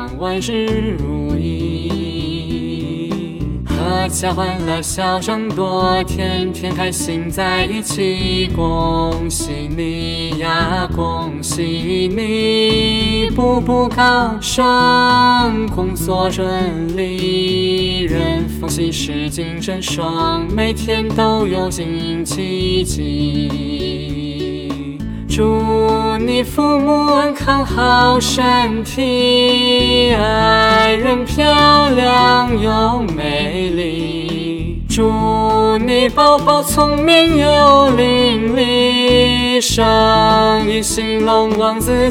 万事如意，阖家欢乐笑声多，天天开心在一起。恭喜你呀，恭喜你，步步高升，工作顺利，人逢喜事精神爽，每天都有新奇迹。祝你父母安康好身体，爱人漂亮又美丽。祝你宝宝聪明又伶俐，生意兴隆旺自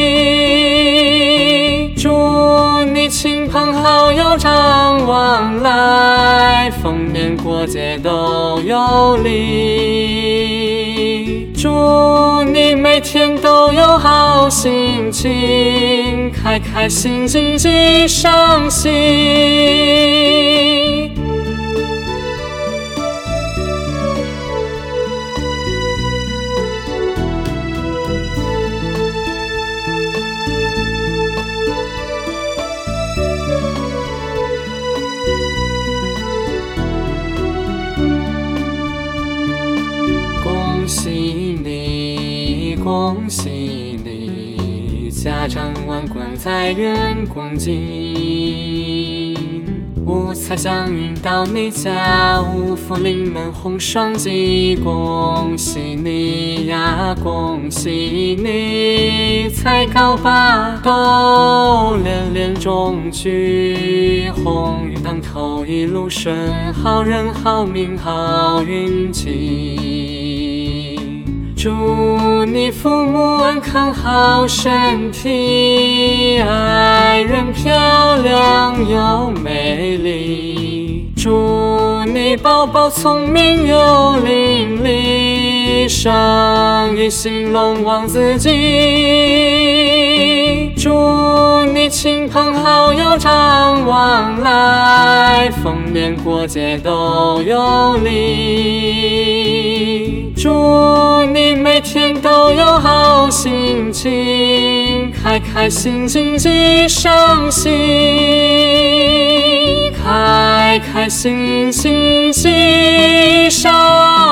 己。祝你亲朋好友常往来，逢年过节都有礼。祝你每天都有好心情，开开心心吉祥喜。恭喜你，恭喜你，家长万贯财源广进。五彩祥云到你家，五福临门红双吉。恭喜你呀，恭喜你，才高八斗，连连中举，鸿运当头一路顺，好人好命好运气。祝你父母安康好身体，爱人漂亮又美丽。祝你宝宝聪明又伶俐，生意兴隆旺自己。祝你亲朋好友常往来，逢年过节都有礼。祝你每天都有好心情，开开心心吉祥喜，开开心心吉祥